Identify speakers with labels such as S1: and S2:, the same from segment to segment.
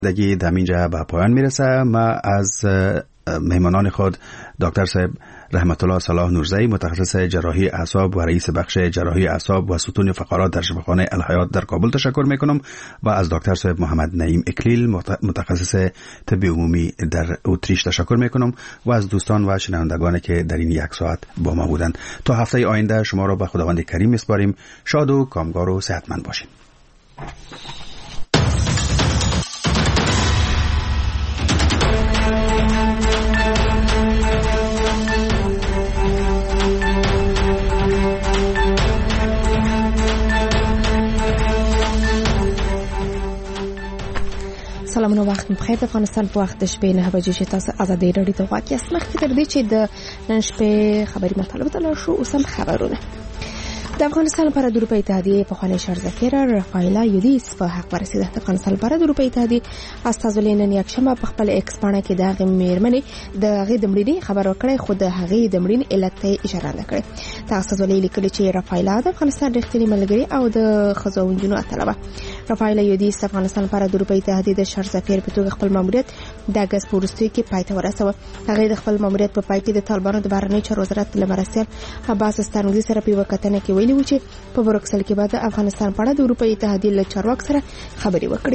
S1: دگی در اینجا به پایان میرسه. ما از مهمانان خود دکتر صاحب رحمت الله صلاح نورزی، متخصص جراحی اعصاب و رئیس بخش جراحی اعصاب و ستون فقرات در شفاخانه الحیات در کابل تشکر میکنم و از دکتر صاحب محمد نعیم اکلیل، متخصص طب عمومی در اتریش تشکر میکنم و از دوستان و شنوندگانی که در این یک ساعت با ما بودند. تا هفته آینده شما را به خداوند کریم میسپاریم. شاد و کامگار و صحتمند باشید.
S2: سلامونه، وخت بخیر. د افغانستان په وخت د شپې 9 بجې تاسو ازادي رادیو ته واقع یاست. مخکې تر دې چې د نن شپې خبري مطالب ته لاړ شو، اوس هم خبرونه. د افغانستان لپاره د اروپا اتحادیې پخوانی شرزفیره رافایلا یودیس په حق ورسېده. د افغانستان لپاره د اروپا اتحادیې استازولۍ نن یکشنبه په خپل ایکس پاڼه کې د هغې میرمنې د هغې د مړینې خبر ورکړی، خو د هغې د مړینې علت ته اشاره نه کړې. د استازولۍ لیکلي چې رافایلا د افغانستان رښتینې ملګرې او د ښځو او نجونو اتله وه. رافایلا یودیس د افغانستان لپاره د اروپا اتحادیې د شرزفیر په توګه خپل ماموریت د اګست په وروستیو کې پای ته ورسوه. هغې د خپل ماموریت په پای کې د طالبانو د بهرنیو چارو وزارت له مرستیال عباس ستانکزي سره په یوه کتنه کې ویلي و چې په بروکسل کې به د افغانستان په اړه د اروپا اتحادیې له چارواکو سره خبرې وکړي.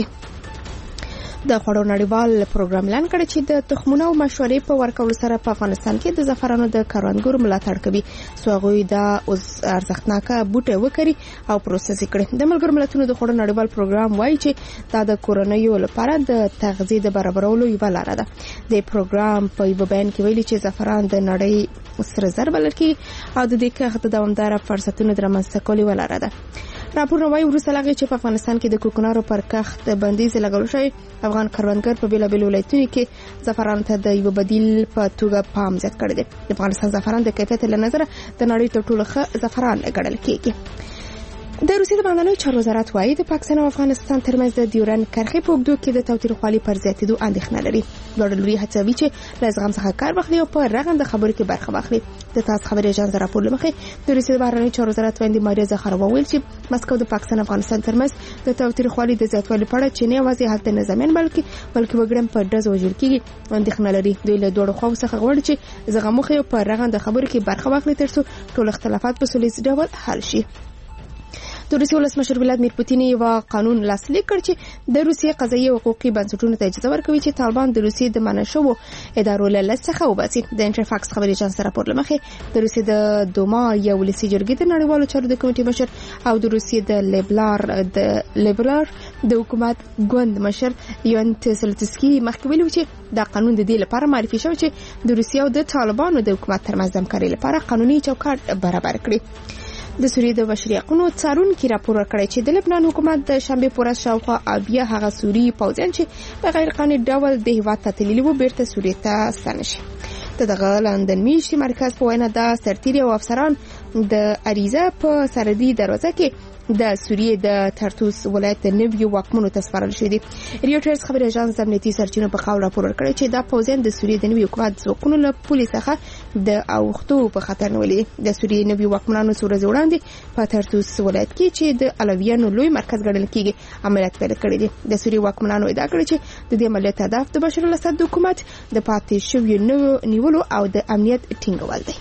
S2: د خوړو نړیوال پروګرام اعلان کړی چې د تخمونو او مشورې په ورکولو سره په افغانستان کې د زعفرانو د کروندګرو ملاتړ کوي، څو هغوی دا ارزښتناکه بوټي وکري او پروسس کړي. د ملګرو ملتونو د خوړو نړیوال پروګرام وایي چې دا د کورنیو لپاره د تغذیې د برابرولو یوه لاره ده. د پروګرام په یوه بیان کې ویلي چې زعفران د نړۍ سره زر بلل کېږي او د دې کښت د دوامداره فرصتونو د رامنځته کولو یوه لاره ده. راپورونه وایي وروسته له هغې چې په افغانستان کې د کوکنارو پر کښت بندیز لګول شوی، افغان کروندګر په بیلابیلو ولایتونو کې زعفرانو ته د یوه بدیل په توګه پام زیات کړی دی. د افغانستان زعفران د کیفیت له نظره د نړۍ تر ټولو ښه زعفران ګڼل کېږي. د روسیې د بهرنیو چارو وزارت وایي د پاکستان او افغانستان ترمنځ د ډیورند کرښې په اوږدو کې د تاوتریخوالي پر زیاتېدو اندېښنه لري. دواړه لوري هڅوي چې له زغم څخه کار واخلي او په رغنده خبرو کې برخه واخلي. د تاس خبري اژانس راپور له مخې د روسیې د بهرنیو چارو وزارت وایي ماریا زخارova ویل چې مسکو د پاکستان او افغانستان ترمنځ د تاوتریخوالي د زیاتوالي په اړه چې نه یوازې هلته نظامیان بلکې وګړي په ډز وژل کېږي اندېښنه لري. دوی له دوړو خواو څخه غواړي چې زغم وخی او په رغنده خبرو کې برخه واخلي ترڅو ټول اختلافات په سولیز ډول حل شي. د روسیې ولسمشر ولادیمیر پوتین یو قانون لاسلیک کړ چې د روسیې قضایي او حقوقي بنسټونو ته اجازه ورکوي چې طالبان د روسیې د منع شوو ادارو له لست څخه وباسي. د انټرفاکس خبري اژانس راپور له مخې د روسیې د دوما یو ولسي جرګې د نړیوالو چارو د کمیټې مشر او د روسیې د لیبرال د حکومت ګوند مشر یوان سلتسکي مخکې ویلي چې دا قانون د دې لپاره معرفي شوی چې د روسیې او د طالبانو د حکومت ترمنځ د همکارۍ لپاره قانوني چوکاټ برابر کړي. د سوریې د بشري حقوقو څارونکي راپور ورکړی چې د لبنان حکومت د شنبه پر ورځ شاوخوا بیا هغه سوریې پوځیان چې په غیر قانوني ډول د هیواد ته تللي وو بیرته سوریې ته ستانه شي. دغه لندن میشتي مرکز په وینا د سرتیري او افسران د اریزه په سرحدي دروازه کې د سوریې د ترتوس ولایت د نویو واکمنو ته سپارل شوی دی. ریوټرز خبري اژانس د امنیتي سرچینو په خاور راپور ورکړی چې دا پوځیان د سوریې د نویو حکومت ځواکونو له پولیس څخه د اوختو په خطر نیولې. د سوریې نویو واکمنانو سورز وړاندې په ترتوس ولایت کې چې د علویانو لوی مرکز ګڼل کېږي عملیات پیل کړی دي. د سوریې واکمنانو ادعا کړې چې د دې عملیات هدف د بشار الاسد د حکومت د پاتې شویو نیولو او د امنیت ټینګول دی.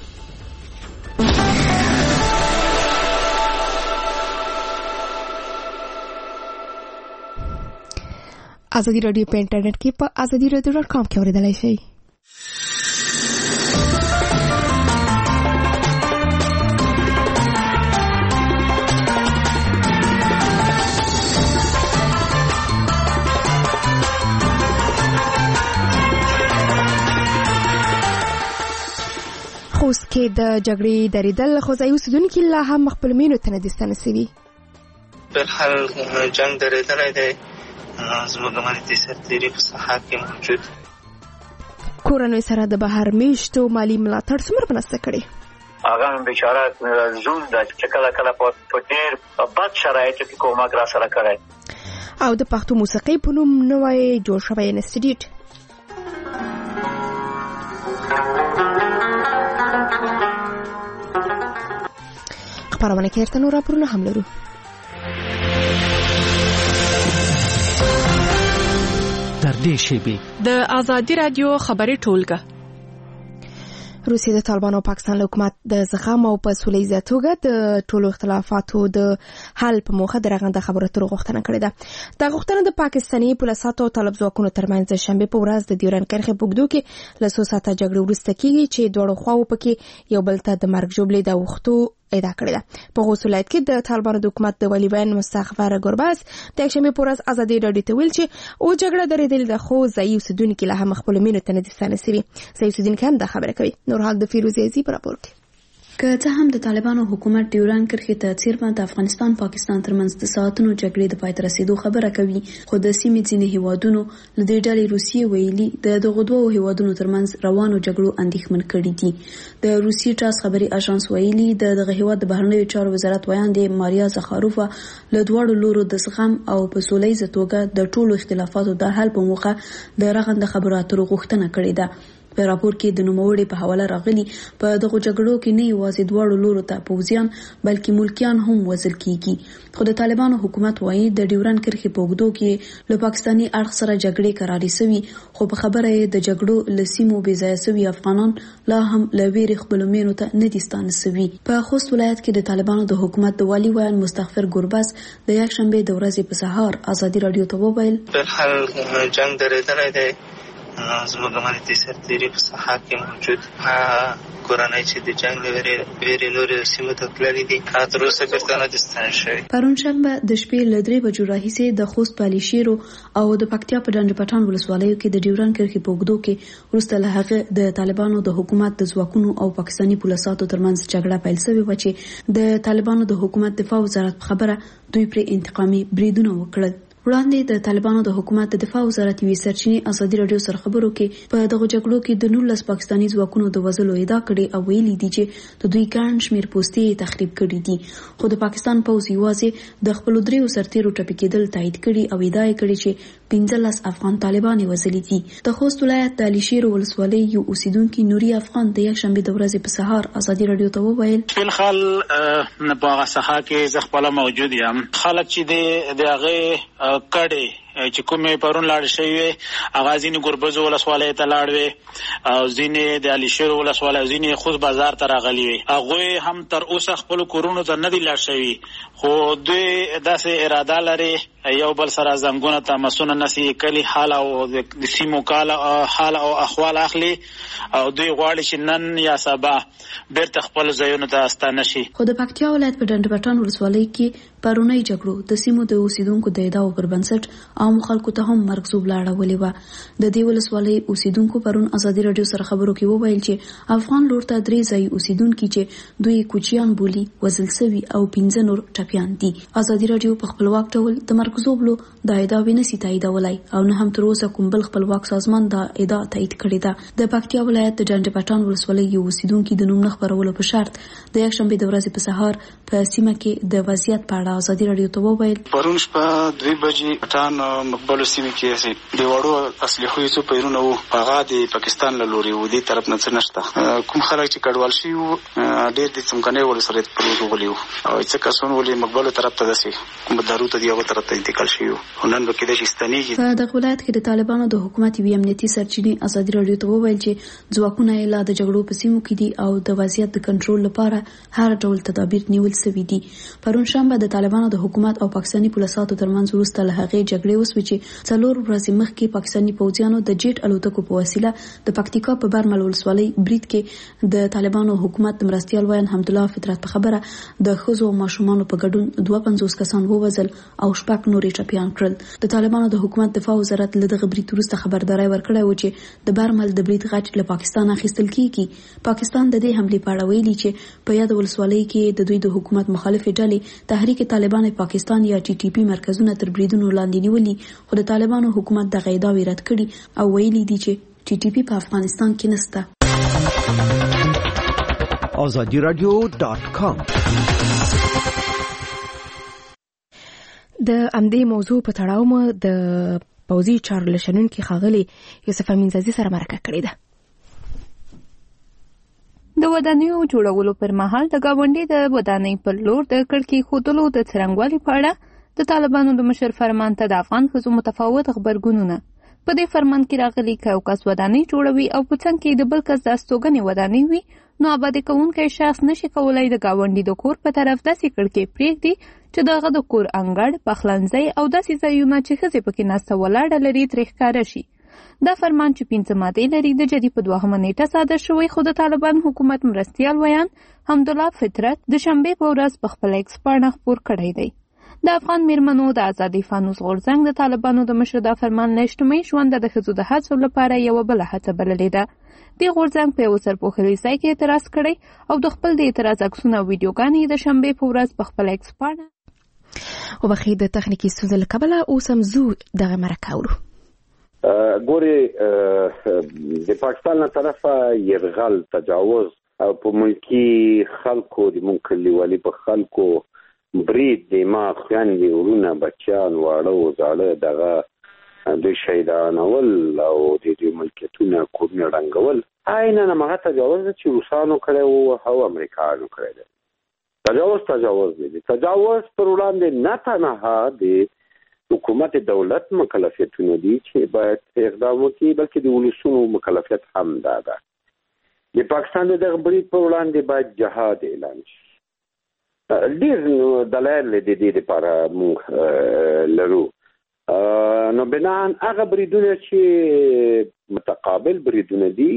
S2: ازادي رادیو په انټرنیټ کې په azadiradio.com کې اوریدلای شئ. خوست کې د جګړې درېدل خو ځایي اوسېدونکي لا هم خپل مینو ته نه دي ستانسوي.
S3: بهرحال جنګ درېدلی دی، زموږ امنیتي سرتیري په ساحه کې موجود.
S2: کورنۍ سره د بهر میشتو مالی ملاتړ څومره مرسته کړې؟
S4: هغه بیچاره زوم د چې کله په ډېر بد شرایطو کې کومک را سره کړی.
S2: او د پښتو موسیقۍ په نوم نوی جوړ شوی انسټیټیوټ خبرونه کې ارته نور راپورونه هم لرو.
S5: تر دې شیبې
S6: د ازادي رادیو خبري ټولګه.
S2: روسیه د طالبانو او پاکستان له حکومت د زغم او په سولهییزه توګه د ټولو اختلافاتو د حل په موخه د رغنده خبرو اترو غوښتنه کړې ده. دا غوښتنه د پاکستاني پولیسو او طالب ځواکونو ترمنځ د شنبه په ورځ د ډیورند کرښې په اوږدو کې له څو ساعته جګړې وروسته کېږي چې دواړو خواوو پکې یو بل ته د مرګ ژوبلې د وختو ادعا کړې ده. په خوست ولایت کې د طالبانو د حکومت د والي بیان مستغفر ګرباز د یکشنبه په ورځ ازادي رادیو ته ویل چې او جګړه درېدلې ده خو ځایي اوسېدونکي لا هم خپلو مینو ته نه دي ستانه سوي. ځایي اوسېدونکي هم دا خبره کوي. نورحال د فیروزي عزیز په راپور کې.
S7: که څه هم د طالبانو حکومت ډیورند کرښې ته څیرمه د افغانستان پاکستان ترمنځ د ساعتونو جګړې د پای ته رسیدو خبره کوي، خو د سیمې ځینې هیوادونو له دې ډلې روسیې ویلي د دغو دوو هیوادونو ترمنځ روانو جګړو اندېښمن کړي دي. د روسیې ټاس خبري اژانس ویلي د دغه هیواد د بهرنیو چارو وزارت ویاندې ماریا زخاروفا له دواړو لورو د زغم او په سولهییزه توګه د ټولو اختلافاتو د حل په موخه د رغنده خبرو اترو غوښتنه کړې ده. په راپور کې د نوموړي په حواله راغلي په دغه جګړو کې نه یوازې دواړو لورو ته پوځیان بلکې ملکیان هم وژل کیږي. خو د طالبانو حکومت وایي د ډیورند کرښې په اوږدو کې له پاکستاني اړخ سره جګړې کراري سوي، خو په خبره یې د جګړو له سیمو بې ځایه سوي افغانان لا هم له ویرې خپلو مینو ته نه دي ستانه سوي. په خوست ولایت کې د طالبانو د حکومت د والي ویان مستغفر ګرباز د یکشنبه د ورځې په سهار ازادي رادیو ته وویل
S3: بهرحال جنگ درېدلی دی، زموږ امنیتي سرتېري په ساحه کې موجود، کورنۍ چې د جنګ ویرې نورې سیمو ته تللي دي تر اوسه بیرته نه دي ستانه شوي.
S7: پرون شنبه د شپې له 3 بجو راهیسې د خوست په علیشیرو او د پکتیا په ډنډ پټان ولسوالیو کې د ډیورند کرښې په اوږدو کې وروسته له هغه د طالبانو د حکومت د ځواکونو او پاکستاني پولیسو ترمنځ جګړه پیل شوې و چې د طالبانو د حکومت دفاع وزارت په خبره دوی پر انتقامي بریدونه وکړل. وړاندې د طالبانو د حکومت د دفاع وزارت یوې سرچینې ازادي رادیو سره خبرو کې په دغه جګړو کې د 19 پاکستاني ځواکونو د وژلو ادعا کړې او ویلي دي چې د دوی ګڼ شمېر پوستې تخریب کړي دي، خو د پاکستان پوځ یوازې د خپلو 3 سرتیرو ټپي کېدل تایید کړي او ادعا یې کړې چې 15 افغان طالبان یې وژلي دي. د خوست ولایت د علیشیر ولسوالۍ یو اوسیدونکي نوري افغان د یکشنبه د ورځې په سهار ازادي رادیو ته وویل
S8: فلحال نه په هغه ساحه کې زه خپله موجود یم. خلک چې د هغې کډې چې کومې پرون لاړ شوي هغه ځینې ګربز ولسوالۍ ته لاړ وې او ځینې د علیشیر ولسوالۍ ځینې خوست بازار ته راغلي وې. هغوی هم تر اوسه خپلو کورونو ته نه دي لاړ شوي، خو دوی داسې اراده لري یو بل سره زنګونه تماسونه نسي کلی حال او د سیمو حال او احوال اخلي او دوی غواړي چې نن یا سبا بیرته خپل ځایونو ته ستانه شي.
S7: خو د پکتیا ولایت په ډنډ پټان ولسوالۍ کې پرونی جګړو د سیمو د اوسیدونکو د ادعاو پر بنسټ عام خلکو ته هم مرګ زوب لاړولې وه. د دې ولسوالۍ اوسیدونکو پرون ازادي رادیو سره خبرو کې وویل چې افغان لور ته 3 ځایي اوسیدونکي چې دوی کوچیان بولی وژل سوي او 15 نور ټپیان دي. ازادي رادیو په خپلواک ډول د مرګ زوبلو د ادعاوې نسي تاییدولای او نه هم تر اوسه کوم بل خپلواک سازمان دا ادعا تایید کړې ده. د پکتیا ولایت د ډنډ پټان ولسوالۍ یو اوسیدونکي د نوم نه خپرولو په شرط د یکشنبه د ورځې په سهار په سیمه کې د وضعیت په اړه ازادي رادیو ته وویل
S9: پرون شپه 2 بجې پټان مقبلو سیمه کې د وړو اصلي څو پیرونه وو، هغه د پاکستان له لوري و دي طرف نه څه نشته. کوم خلک چې کډوال شي ډېر د څمکنۍ ولسوالۍ په لور غولي او څه کسون ولې مقبلو طرف ته دسي کوم دارو ته دی هغه طرف ته انتقال شي نن به کې د شستنیږي.
S7: په دغه ولایت کې د طالبانو د حکومت وی امنیتي سرچینې ازادي رادیو ته وویل چې ځواکونه یې لا د جګړو په سیمو کې دي او د وضعیت د کنټرول لپاره هر ډول تدابیر نیول شوي دي. پرون شنبه د طالبانو د حکومت او پاکستاني پولیسو ترمنځ وروسته له هغې جګړې وسوې چې 4 ورځې مخکې پاکستاني پوځیانو د جیټ الوتکو په وسیله د پکتیکا په برمل ولسوالۍ برید کې د طالبانو حکومت د مرستیال ویان حمدالله فطرت په خبره د ښځو او ماشومانو په ګډون 52 کسان ووژل او 6 نورې ټپیان کړل. د طالبانو د حکومت دفاع وزارت له دغه برید وروسته خبرداری ورکړی و چې د برمل د برید غچ له پاکستان اخیستل کیږي. پاکستان د دې حملې په اړه ویلي چې په یاد ولسوالۍ کې د دوی د حکومت مخالفې ډلې تحریک طالبان پاکستان یا ټي ټي پی مرکزونه تر بریدونو لاندې نیولي، خو د طالبانو حکومت دغه ادعاوې رد کړي او ویلي دي چې ټي ټي پی په افغانستان کې نشته.
S5: azadiradio.com
S2: د امدې موضوع په تړاو مو د پوځي چارو لشنونکي ښاغلي یوسف امینزازي سره مرکه کړې ده.
S10: د ودانیو جوړولو پر مهال د گاونډي د ودانۍ پر لور د کړکۍ ښودلو د څرنګوالي په اړه د طالبانو د مشر فرمان ته د افغان ښځو متفاوت غبرګونونه په دې فرمان کې راغلي که یو کس ودانۍ جوړوي او په څنګ کې د بل کس د استوګنې ودانۍ وي نو آبادي کوونکی شخص نشي کولای د ګاونډي د کور په طرف داسې کړکۍ پرېږدي چې د هغه د کور انګړ، پخلنځی او داسې ځایونه چې ښځې پکې ناسته ولاړه لري ترې ښکاره شي. دا فرمان چې 5 مادې لري د جدي په 2 نیټه صادر شوی، خو د طالبان حکومت مرستیال ویان حمدالله فطرت د شنبې په ورځ په خپل ایکس پاڼه خپور کړی دی. د افغان میرمنو د ازادۍ فانوس غورځنګ د طالبانو د مشر دا فرمان له اجتماعي ژونده د ښځو د هڅو لپاره یوه بله هڅه بللې ده. دې غورځنګ په یو سرپوښلي ځای کې اعتراض کړی او د خپل د اعتراض عکسونه او ویډیوګانې د شنبې په ورځ په خپل ایکس پاڼه
S2: وبخښئ د تخنیکي ستونزې له کبله اوس هم زو دغه مرکه اورو.
S5: ګورې د پاکستان له طرفه یرغل، تجاوز او په ملکي خلکو د مونږ کلیوالي په خلکو برید د ما خویندې، ورونه، بچیان، واړه زاړه دغه دوی شهیدانول او د دوی ملکیتونه کورونه ړنګول عیناً هماغه تجاوز ده چې روسانو کړی و او امریکایانو کړی دی. تجاوز دی. تجاوز پر وړاندې نه تنها د حکومت دولت مکلفیتونه دي چې باید اقدام وکړي، بلکې د ولسونو مکلفیت هم دا ده. د پاکستان د دغه برید پر وړاندې باید جهاد اعلان شي. ډېر دلایل د دې لپاره موږ لرو. نو بناً هغه بریدونه چې متقابل بریدونه دي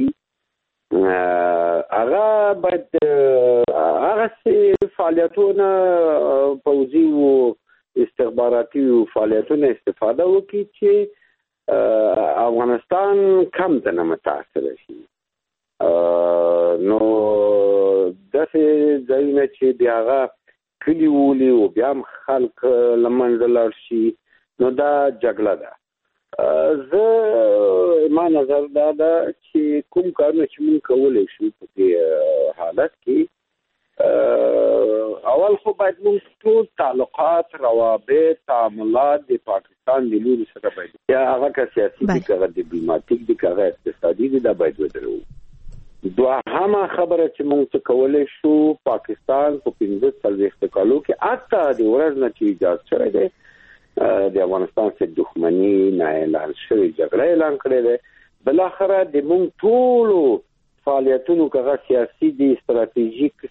S5: هغه باید هغه فعالیتونه پوځي او استخباراتي فعالیتونه استفاده وکړي چې افغانستان کم ځنه متاثر شي. نو داسې ځایونه چې بیا هغه کلي ولي او بیا هم خلک له منځه لاړ شي، نو دا جګړه ده. ما نظر دا ده چې کوم کارونه چې موږ کولی شو په دې حالت کې، اول خو باید موږ ټول تعلقات، روابط، تعاملات د پاکستان د لوري سره باید یا هغه که سیاسي دي، که هغه ډیپلوماتیک دي، که هغه اقتصادي دي، دا باید ودرو. دوهمه خبره چې موږ څه کولی شو، پاکستان په 15 کالو کې حتی د ورځ نه چې ایجاد شوی دی د افغانستان سره دښمني نه اعلان شوی جګړه اعلان کړې ده. بالاخره د موږ ټولو فعالیتونو که هغه سیاسي دي، ستراتیژیک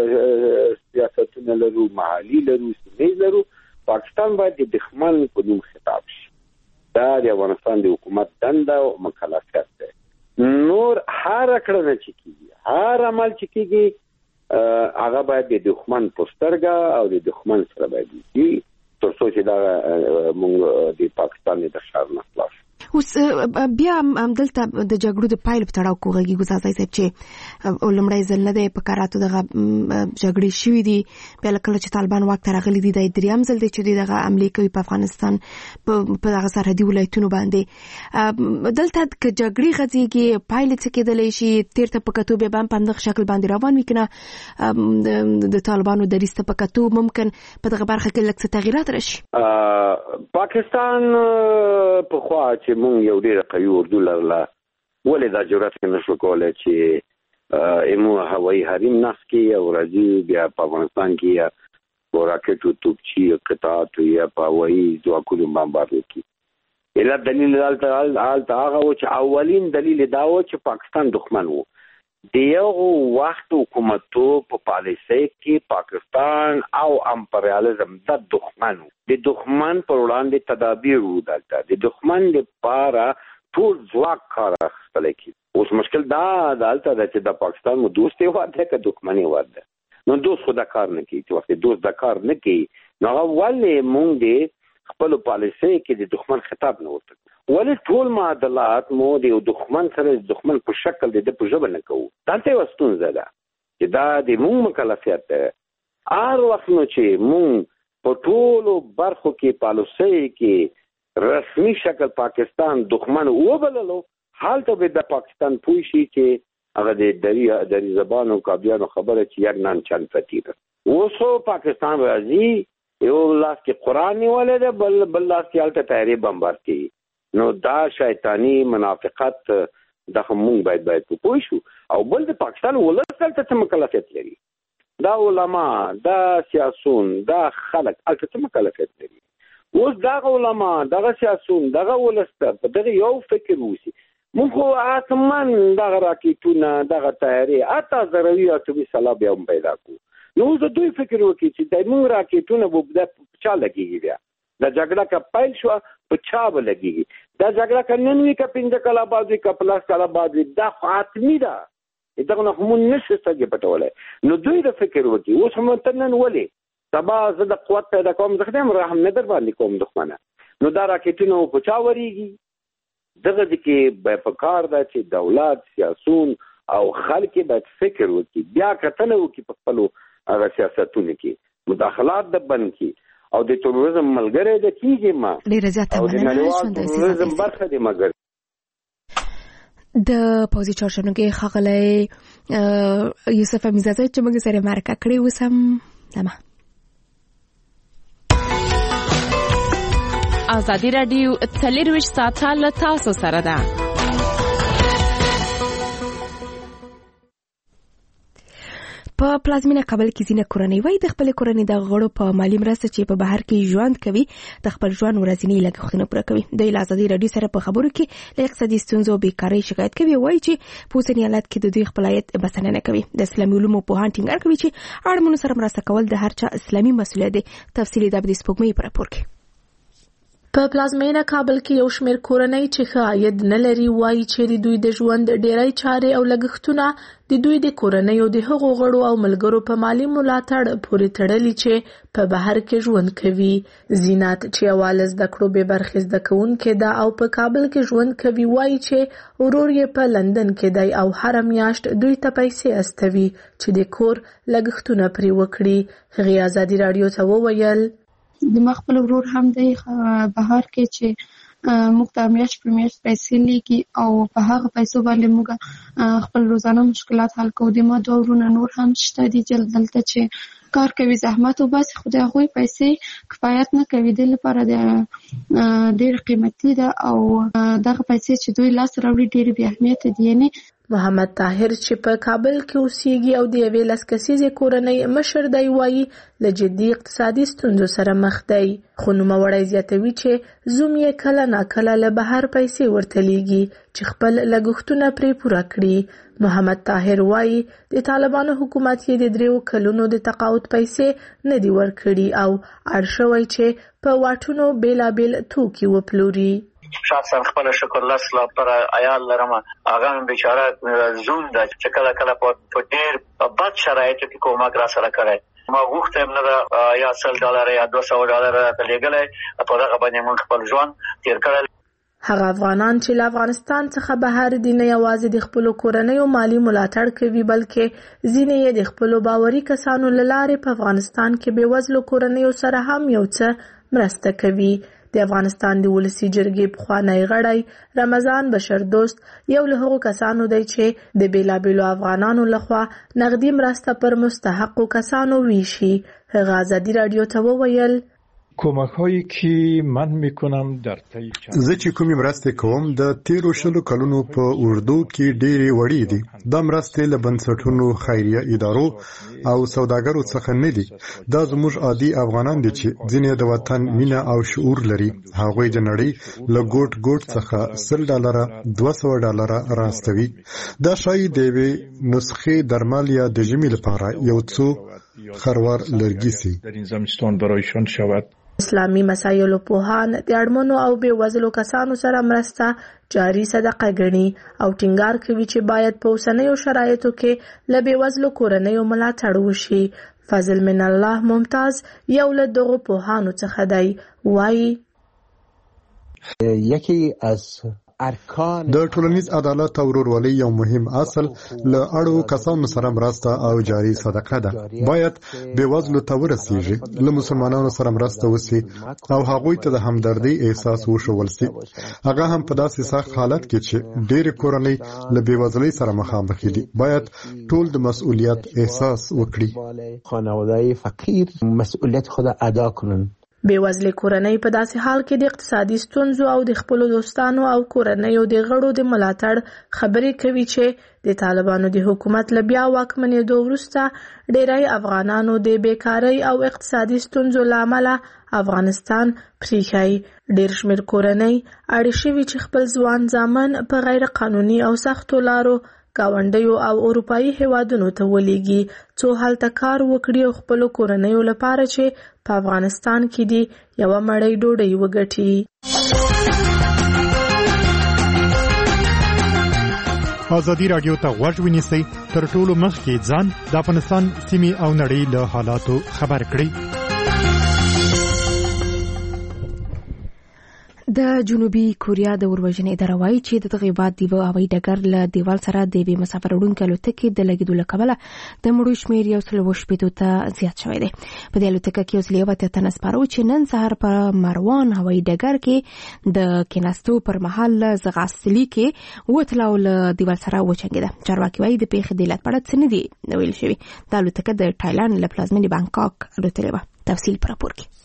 S5: سیاستونه لرو، محلي لرو، سیمه‌ییز لرو، پاکستان باید د دښمن په نوم خطاب شي. دا د افغانستان د حکومت دنده او مکلفیت ده. نور هر کړنه چې کیږي، هر عمل چې کیږي هغه باید د دښمن په سترګه او د دښمن سره باید وي تر څو چې دا موږ د پاکستان د شر نه خلاص.
S2: اوس بیا همدلته د جګړو د پایلې په تړاو کوږي ګزازای صاحب چې لومړی ځل نه دی په کاراتو دغه جګړې شوې دي، بیا کله چې طالبان واک ته راغلي دي د دریم ځل دی چې دوی دغه حملې کوي په افغانستان په دغه سرحدي ولایتونو باندې. دلته که جګړې غځېږي پایلې څه کېدلی شي؟ تېر ته په کتو بیا هم په همدغه شکل باندې روان وي که نه د طالبانو دریځ ته په کتو ممکن په دغه برخه کې لږ څه تغییرات راشي؟
S5: پاکستان پخوا چې مونږ یو ډېر قوي اردو لرله، ولې دا جرأت نشو کولی چې ایمو هوایي حریم نصب کړي او راځي بیا په افغانستان کې یا په راکټو، توپچي، قطعاتو یا په هوایي ځواکونو بمبار وکړي؟ علت دلیل هلته هغه و چې اولین دلیل دا و چې پاکستان دښمن و. د یو وخت حکومتو په پالیسۍ کې پاکستان او امپریالیزم دا دښمن و. د دښمن پر وړاندې تدابیر و، دلته د دښمن لپاره ټول ځواک کار اخیستلی کېږي. اوس مشکل دا دلته ده چې د پاکستان مو دوست هېواد دی که دښمن هېواد دی؟ نو دوست خو دا کار نه کوي. چې وخت دوست دا کار نه کوي نو هغه ولې مونږ د خپلو پالیسۍ کې د دښمن خطاب نه ورته کوو؟ ولې ټول معادلات مو د یو دښمن سره د دښمن په شکل د په ژبه نه کوو؟ دلته یوه ستونزه ده چې دا د مونږ مکلفیت ده. هر وخت نو چې مونږ په ټولو برخو کې پالیسۍ کې رسمي شکل پاکستان دښمن وبللو، هلته به د پاکستان پوه شي چې هغه د دری زبانو کابلیانو خبره چې یک نان چند فتیره. اوسو پاکستان راځي یو لاس کې قرآن نیولی ده، بل لاس کې هلته طیارې بمبار کوي. نو دا شیطانی منافقت دغه مونږ باید پوه شو. او بل د پاکستان ولس هلته څه مکلفیت لري؟ دا علما، دا سیاسون، دا خلک هلته څه مکلفیت لري؟ اوس دغه علما دغه سیاسون دغه ولسته په دغه یو فکر وسی مونږ خو آسمان دغه راکېټونه دغه طیارې اته ضروري اتومي سلا بیا هم پیدا کو نو زه دوی فکر وکړي چې د مونږ راکېټونه به د چا لګيږي بیا د جګړه کا پایل شو په چا به لګيږي دا جګړه کنن وی کا 15 کاله بعد وی کا پلاس کاله بعد دا حتمی ده دغه نه هم نشته پټولای نو دوی د فکر وکړي اوس هم تنن ولې سبا زه د قوت پیدا کوم زه خدام رحم نه در باندې کوم دښمنه نو دا راکېټونه په چا وریږي دغه کې په کار ده چې دولت سیاسون او خلک باید فکر وکړي بیا کتنه وکړي په خپل هغه سیاستونه کې مداخلات د بند کې او د تروریزم ملګری د کیږي ما
S2: ډیر زیاته
S5: تروریزم برخه دی مګر
S2: د پوزي چارشنو کې خغلې یوسف امیزاده چې موږ سره مرکه کړې وسم تمام
S6: ازادي رادیو 24 ساعته له تاسو سره ده په پلازمینه کابل کې ځینې کورنۍ وایي د خپل کورنۍ د غړو په مالی مرسته چې په بهر کې ژوند کوي د خپل ژوند ورځنی لګښتونه پوره کوي د ازادي رادیو سره په خبرو کې له اقتصادي ستونزو بیکارۍ شکایت کوي وایي چې په اوسني حالت کې د دوی خپل عاید بسنه نه کوي د اسلامي علومو پوهان ټینګار کوي چې اړمنو سره مرسته کول د هر چا اسلامي مسؤلیت دی تفصیلي د ابدي سپوږمۍ پر راپور کې
S11: په پلازمینه کابل کې یو شمېر کورنۍ چې ښه عاید نه لري وایي چې د دوی د ژوند ډېری چارې او لګښتونه د دوی د کورنۍ او د هغو غړو او ملګرو په مالی ملاتړ پورې تړلي چې په بهر کې ژوند کوي. زینت چې یوازې زده کړو بې برخې زده کوونکې ده او په کابل کې ژوند کوي وایي چې ورور یې په لندن کې دی او هره میاشت دوی ته پیسې استوي چې د کور لګښتونه پرې وکړي. هغې ازادي راډیو ته وویل
S12: د خپل ورور هم دی بهر کې چې موږ ته میاشت پر میاشت پیسې لیږي او په هغه پیسو باندې موږ خپل روزانه مشکلات حل کوو. د ما دوه ورونه نور هم شته دي چې دلته چې کار کوي زحمت وباسي خو د هغوی پیسې کفایت نه کوي. د لپاره ډېر قیمتي ده او دغه پیسې چې دوی لاس راوړي ډېر بې اهمیته دي. یعنی
S11: محمد طاهر چې په کابل کې اوسېږي او د یوې لس کسیزې کورنۍ مشر دی وایي له جدي اقتصادي ستونزو سره مخ دی خو نوموړی زیاتوي چې زوم یې کله ناکله له بهر پیسې ورته لیږي چې خپل لګښتونه پرې پوره کړي. محمد طاهر وایي د طالبانو حکومت یې د 3 کلونو د تقاعد پیسې نه دي ورکړي او اړ شوی چې په واټونو بیلابیل توکي وپلوري.
S4: شخصا خپل شکر لاسله پر عیال لرم هغه بیچاره زون د چې کله کله په ډېر بد شرایطو کې کومک را سره کوي. ما غوښتم نه یا $100 یا $200 ته لګلې په دغه باندې موږ خپل ژوند تیر کړل.
S11: هغه افغانان چې له افغانستان څخه بهر دي نه یوازې د خپل کورنیو مالی ملاتړ کوي بلکې ځینې یې د خپل باوري کسانو له لارې په افغانستان کې بې وزلو کورنیو سره هم یو څه مرسته کوي. د افغانستان د ولسی جرګې پخوانی غړی رمضان بشر دوست یو له هغو کسانو دی چې د بیلابیلو افغانانو لخوا نغدي مرسته پر مستحقو کسانو ویشي. هغه ازادي راډیو ته وویل
S13: کمک‌هایی که من میکنم در طی
S14: زه چې کومې مرستې کوم د 13 کلونو په اردو کې ډېرې وړې دي. دا مرستې له بنسټونو خیریه ادارو او سوداګرو څخه نه دي. دا زموږ عادي افغانان دي چې ځینې د وطن مینه او شعور لري. هغوی د نړۍ له ګوټ څخه $100 $200 راستوي. دا شاید د یوې نسخې درمل یا د ژمي لپاره یو څو خروار لرګي سي.
S13: در این زمستان برایشان شود.
S11: اسلامي مسایلو پوهان د اړمنو او بې وزلو کسانو سره مرسته جاري صدقه ګڼي او ټینګار کوي چې باید په اوسنیو شرایطو کې له بې وزلو کورنیو ملاتړ وشي. فضل من الله ممتاز یو له دغو پوهانو څخه دی وایي
S14: یکی از د ټولنیز عدالت او ورورولۍ یو مهم اصل له اړو کسانو سره مرسته او جاري صدقه ده. باید بې وزلو ته ورسیږي، له مسلمانانو سره مرسته وسي او هغوی ته د همدردۍ احساس وښول سي. هغه هم په داسې سخت حالت کې چې ډېرې کورنۍ له بې وزلۍ سره مخامخ دي. باید ټول د مسؤلیت احساس وکړي.
S15: خانواده فقیر مسؤلیت خود ادا کنن.
S11: بې وزلې کورنۍ په داسې حال کې د اقتصادي ستونزو او د خپلو دوستانو او کورنیو د غړو د ملاتړ خبرې کوي چې د طالبانو د حکومت له بیا واکمنېدو وروسته ډېری افغانانو د بیکارۍ او اقتصادي ستونزو له امله افغانستان پریښی. ډېر شمېر کورنۍ اړې شوي چې خپل ځوان زامن په غیر قانوني او سختو لارو ګاونډیو او اروپایي هیوادونو ته ولېږي څو هلته کار وکړي او خپلو کورنیو لپاره چې په افغانستان کې دي یوه مړۍ ډوډۍ وګټي.
S14: ازادي راډیو ته غوږ ونیسئ، تر ټولو مخکې ځان د افغانستان سیمې او نړۍ له حالاتو خبر کړئ.
S6: د جنوبي کوریا د اوروژنې اداره وایي چې د دغه هېواد د یوه هوایي ډګر له دیوال سره د یوې مسافر وړونکې الوتکې د لګېدو له کبله د مړو شمېر 180 ته زیات شوی دی. په دې الوتکه کې 180 تنه سپاره وو چې نن سهار په مروان هوایي ډګر کې د کېناستو پر مهال له ځغاستلي کې وتله او له دیوال سره وچنګېده. چارواکي وایي د پیښې د علت په اړه څه نه دي ویل شوي. دا الوتکه د تایلند له پلازمېنې بانکاک الوتلې وه. تفصیل په راپور کې.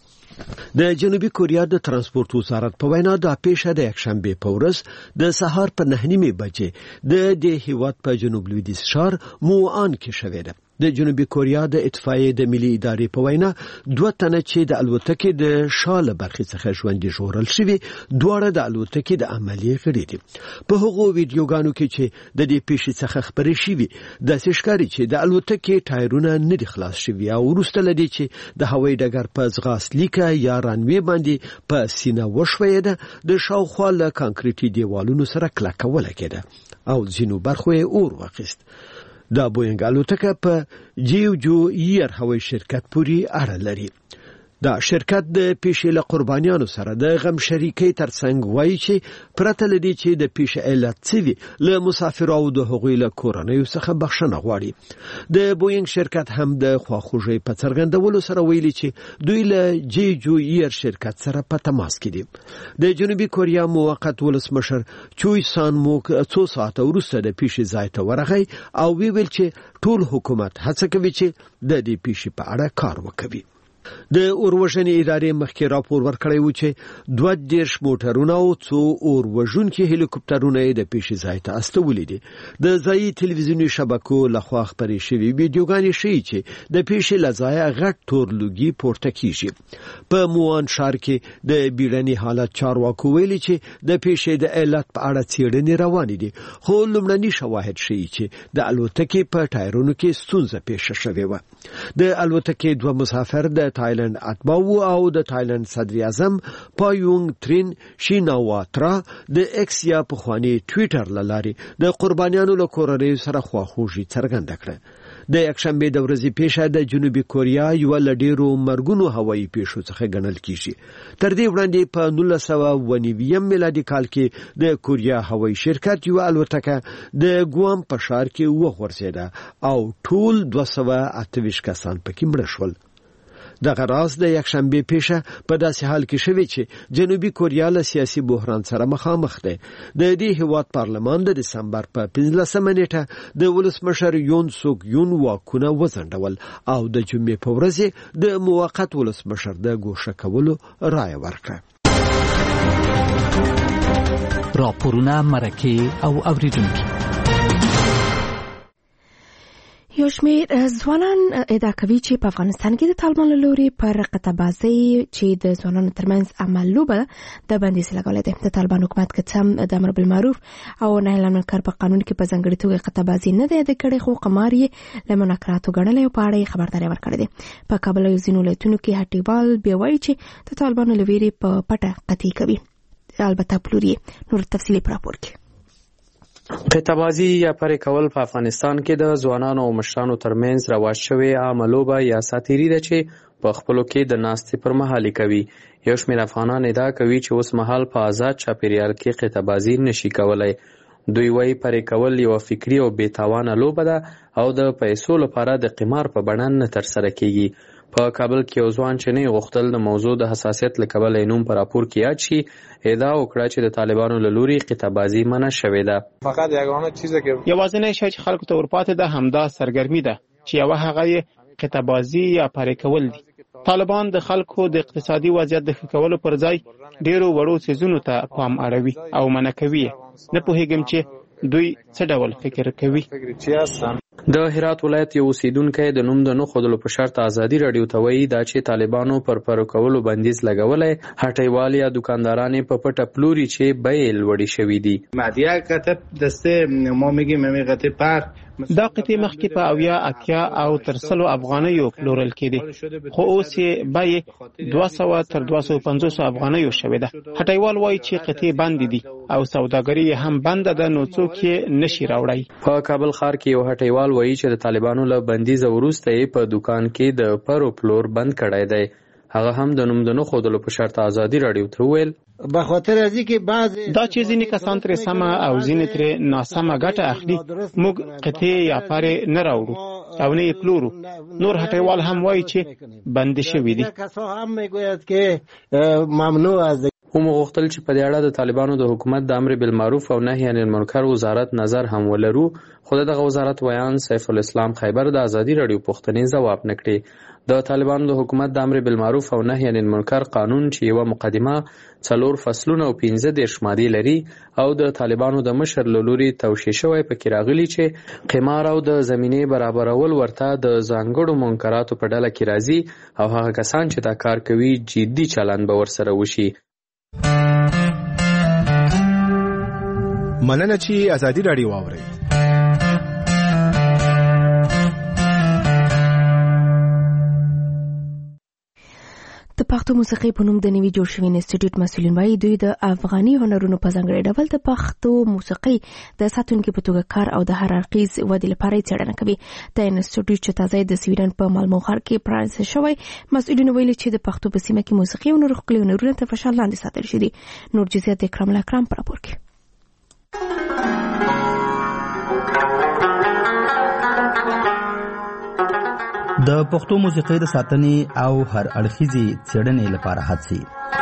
S16: د جنوبي کوریا د ترانسپورت وزارت په وینا د پیښه د یکشنبه په ورځ د سهار په 9:30 بجې د هیواد په جنوب لویدیځ ښار موان کې شوې ده. د جنوبي کوریا د اطفائیې د ملي ادارې په وینا 2 تنه چې د الوتکې د شاله برخې څخه ژوندي ژغورل شوي دواړه د الوتکې د عملیې غړي دي. په هغو ویډیوګانو کې چې د دې پیښې څخه خبرې شوي داسې ښکاري چې د الوتکې ټایرونه نه دي خلاص شوي او وروسته له دې چې د هوایي ډګر په ځغاستلیکه یا رانوې باندې په سینه وشویده د شاوخوا له کانکریټي دیوالونو سره کلکه ولګېده او ځینو برخو یې اور واخیست. دا بوینګ الوتکه په جیوجو ایر هوایي شرکت پورې اړه لري. دا شرکت د پیښې له قربانیانو سره د غم شریکۍ ترڅنګ وایي چې پرته له دې چې د پیښې علت څه وي له مسافرو او د هغوی له کورنیو څخه بخښنه غواړي. د بوینګ شرکت هم د خواخوږۍ په څرګندولو سره ویلي چې دوی له جیجو ایر شرکت سره په تماس کې دي. د جنوبي کوریا موقت ولسمشر چوی سان موک 2 ساعته وروسته د پیښې ځای ته ورغی او ویل چې ټول حکومت هڅه کوي چې د دې پیښې په اړه کار وکړي. د اوروژنې ادارې مخکې راپور ورکړی و چې 22 موټرونه او 2 اوروژونکي هلیکوپټرونه د پیښې ځای ته استولي دي. د ځایي تلویزیوني شبکو لخوا خپرې شوې ویډیوګانې ښیي چې د پیښې له ځایه غټ تور لوګي پورته کیږي. په موان ښار کې د بیړني حالت چارواکو ویلي چې د پیښې د علت په اړه څېړنې روانې دي، خو لومړني شواهد ښیي چې د الوتکې په ټایرونو کې ستونزه پیښه شوې وه. د الوتکې 2 مسافر د تایلند اتباو او د تایلند صدر اعظم پایونګ ترین شیناواترا د ایکس یا پخوانی ټویټر لاري د قربانیانو له کورنۍ سره خواخوږي څرګنده کړه. د یکشنبه د ورځې پیښه د جنوبي کوریا یو لډیرو مرګونو هوایي پیښو څخه ګڼل کیږي. تر دې وړاندې په 1990 میلادي کال کې د کوریا هوایي شرکت یو الوتکه د ګوام په ښار کې وغورځیده او ټول 228 کسان پکې مړه شول. دغه راز د یکشنبه پیښه په داسې حال کې شوې چې جنوبي کوریا له سیاسي بحران سره مخامخ ده. د دې هیواد پارلمان د دسمبر په 15 نیټه د ولسمشر یون سوک یون واکونه وځنډول او د جمعې په ورځ د موقت ولسمشر د ګوښه کولو رائے ورکړه.
S17: راپورونه مرکه او اوریدونکو.
S6: یو شمېر ځوانان ادعا کوي چې په افغانستان کې د طالبانو له لوري پر قطبازۍ چې د ځوانانو ترمنځ عمل لوبه د بندیز لګولې ده. د طالبان حکومت که څه د امر بالمعروف او نهي عن المنکر په قانون کې په ځانګړي توګه قطبازي نه ده کړې، خو قمار یې له منکراتو ګڼلی او په اړه یې خبرداری ورکړې ده. په کابل او ځینو ولایتونو کې هټیوال بیا وایي چې د طالبانو له ویرې په پټه قطعي کوي. البته پلوري نور تفصیلي په راپور کې.
S18: قطبازي یا پرې کول په افغانستان کې د ځوانانو او مشرانو ترمنځ رواج شوی عامه لوبه یا ساتیري ده چې په خپلو کې د ناستې پر مهال کوي. یو شمېر افغانان ادعا کوي چې اوس مهال په آزاد چاپیریال کې قطبازي نشي کولای. دوی وایي پرې کول یو فکری او بې تاوانه لوبه ده او د پیسو لپاره د قمار په بڼه نه ترسره کیږي. په کابل کې یو ځوان چې نه غوښتل د موضوع د حساسیت له کبله نوم په راپور کې یاد شي ادعا وکړه چې د طالبانو له لوري قطبازي منع شوې ده.
S19: فقط یگانه چیزی که یوازینی شی چې خلکو ته ورپاتې ده همدا سرګرمي ده چې یوه هغه یې قطبازي یا پرې کول دي. طالبان د خلکو د اقتصادي وضعیت د ښه کولو پر ځای ډیرو وړو څیزونو ته پام اړوي او منع کوي. نه پوهیږم چې دوی څه ډول فکر کوي.
S18: د هرات ولایت یو اوسیدونکی د نوم د نه ښودلو په شرط ازادي راډیو ته وایي دا چې طالبانو پر کولو بندیز لګولی، هټیوال یا دکانداران په پټه پلوري چې بیې لوړې شوي دي.
S19: دا قطعې مخکې په 80 او تر 100 افغانیو پلورل کېدې، خو اوس یې بیې 200 تر 250 افغانیو شوې ده. هټیوال وایي چې قطعې بندې دي او سوداګري هم بنده ده، نو څوک یې نشي راوړی.
S18: په کابل ښار کې یو هټیوال وایي چې د طالبانو له بندیز وروسته یې په دکان کې د پرو پلور بند کړی دی. هغه هم د نوم د نه ښودلو په شرط ازادي راډیو ته وویل
S19: دا چې ځینې کسان ترې سمه او ځینې ترې ناسمه ګټه اخلي، موږ قطعې یا پرې نه راوړو او نه یې پلورو. نور هټیوال هم وایي چې بندې شوي دي.
S18: هم غوښتل چې په دې اړه د طالبانو د حکومت د امر بالمعروف او نهي عن المنکر وزارت نظر هم ولرو، خو دغه وزارت ویان سیف الاسلام خیبر د ازادي راډیو پوښتنې ځواب نه کړي. د طالبانو د حکومت د امر بالمعروف او نهي عن المنکر قانون چې یو مقدمه 4 فصلونه او 15 مادې لري او د طالبانو د مشر له لوري توشیح شوی، پکې راغلي چې قمار او د زمینې برابرول ورته د ځانګړو منکراتو په ډله کې راځي او هغه کسان چې دا کار کوي جدي چلند به ورسره وشي.
S20: مننه چې ازادي راډیو واورئ.
S6: د پښتو موسیقۍ په نوم د نوي جوړ شوي انسټیټیوټ مسؤلین وایي دوی د افغاني هنرونو په ځانګړي ډول د پښتو موسیقۍ د ساتونکي په توګه کار او د هر اړخیز ودې لپاره څېړنه کوي. د انسټیټیوټ چې تازه د سویډن په مالمو ښار کې پرانیستل شوی، مسؤلینو ویلي چې د پښتو په سیمه کې موسیقي او نور ښکلي هنرونه تر فشار لاندې ساتل شوي دي. نور جزئیات د اکرام الاکرام په راپور کې.
S21: د پښتو موسیقۍ د ساتنې او هر اړخیزې څېړنې لپاره هڅې.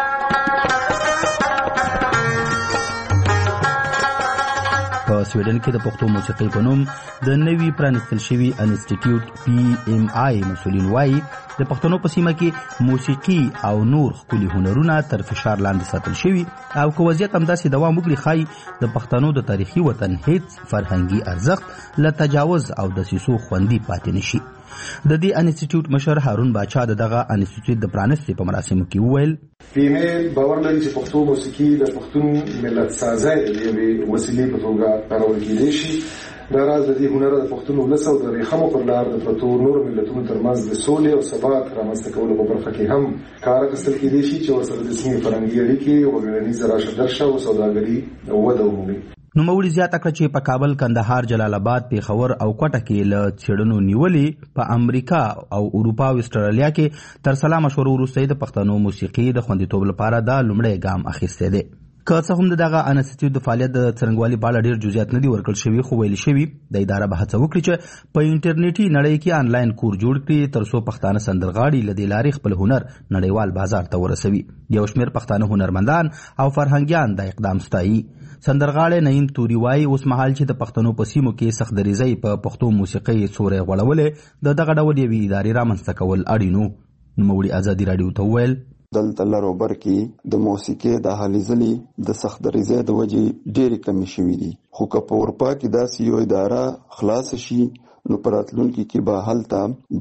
S21: په سویډن کې د پښتو موسیقۍ په نوم د نوي پرانیستل شوي انسټیټیوټ PMI مسؤلین وایي د پښتنو په سیمه کې موسیقي او نور ښکلي هنرونه تر فشار لاندې ساتل شوي او که وضعیت همداسې دوام وکړي ښایي د پښتنو د تاریخي وطن هیڅ فرهنګي ارزښت له تجاوز او دسیسو خوندي پاتې نشي. د دې انسټیټیوټ مشر هارون باچا دغه انسټیټیوټ د پرانیستې په مراسمو کې وویل
S22: PMI باور لري چې پښتو موسیقي د پښتون ملت سازۍ د یوې وسیلې په توګه کارول کېدای شي. دا راز د دې هنر د پښتون ولس او د ریښمو پر لار د پرتو نورو ملتونو ترمنځ د سولې او ثبات رامنځته کولو په برخه کې هم کار اخیستل کېدای شي چې ورسره د سیمې فرهنګي اړیکې او ټولنیزه راشدرشه او سوداګري وده ومومي.
S21: نوموړي زیاته کړه چې په کابل، کندهار، جلال آباد، پیښور او کوټه کې له څېړنو نیولې په امریکا او اروپا او استرالیا کې تر سلا مشورو وروسته د پښتنو موسیقي د خوندیتوب لپاره دا لومړی ګام اخیستی دی. که څه هم دغه انسټیټیوټ د فعالیت د څرنګوالي په اړه ډېر جزئیات نه دي ورکړل شوي، خو ویل شوي د اداره به هڅه وکړي چې په انټرنیټي نړۍ کې آنلاین کور جوړ کړي تر څو پښتانه سندرغاړي له دې لارې خپل هنر نړیوال بازار ته ورسوي. یو شمېر پښتانه هنرمندان او فرهنګیان دا اقدام ستایي. سندرغاړی نعیم توري وایي اوس مهال چې د پښتنو په سیمو کې سخت دریځۍ په پښتو موسیقۍ څوری غوړولې د دغه ډول یوې ادارې رامنځته کول اړین وو. نوموړي ازادي راډیو ته وویل
S23: دلته لروبر کې د موسیقۍ د حالېزلي د سخت دریځۍ د وجې ډېرې کمې شوي دي، خو که په اروپا کې داسې یو اداره خلاص شي نو په راتلونکي کې به هلته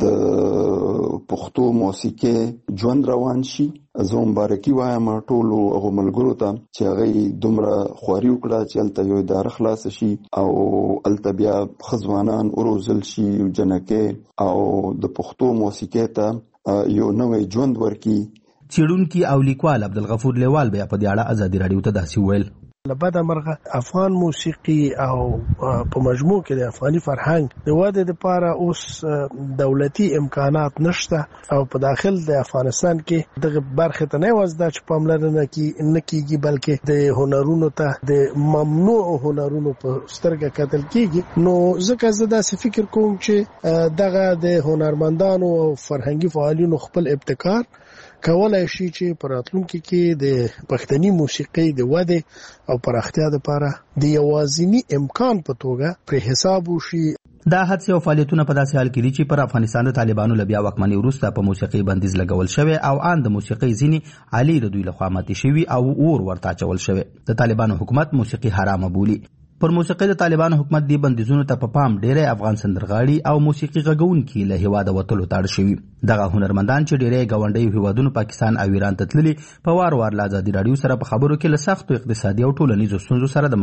S23: د پښتو موسیقۍ ژوند روان شي. زه مبارکي وایم ټولو هغو ملګرو ته چې هغوی دومره خواري وکړه چې هلته یو اداره خلاصه شي او هلته بیا ښه ځوانان وروزل شي، جنکۍ او د پښتو موسیقۍ ته یو نوی ژوند ورکړي.
S21: څېړونکي او لیکوال عبدالغفور لیوال بیا په دې اړه ازادي راډیو ته داسې وویل
S24: لبد مرغه افغان موسیقي او په مجموع کې د افغاني فرهنګ د ودې لپاره اوس دولتي امکانات نشته او په داخل د افغانستان کې دغه برخه ته نه وځي چې پاملرنه کیږي بلکې د هنرونو ته د ممنوع هنرونو په سترګه کتل کیږي. نو ځکه زه داسې فکر کوم چې دغه د هنرمندانو او فرهنګي فعالینو خپل ابتکار کولای شي چې په راتلونکي کې د پښتني موسیقۍ د ودې او پراختیا لپاره د یوازینی امکان په توګه پر حساب وشي.
S21: دا هڅې او فعالیتونه په داسې حال کې دي چې پر افغانستان د طالبانو له بیا واکمنۍ وروسته په موسیقۍ بندیز لګول شوی او ان د موسیقۍ ځینې آلې د دوی لخوا ماتې شوي او اور ورته اچول شوی. د طالبانو حکومت موسیقي حرامه بولي. پر موسیقي د طالبانو حکومت دی بندیزونو ته په پام ډېری افغان سندرغاړي او موسیقي غږونکي له هیواده وتلو ته اړ شوي. دغه هنرمندان چې ډېری ګاونډیو هیوادونو پاکستان او ایران ته تللي په وار وار له ازادي راډیو سره په خبرو کې له سختو اقتصادي او ټولنیزو ستونزو سره د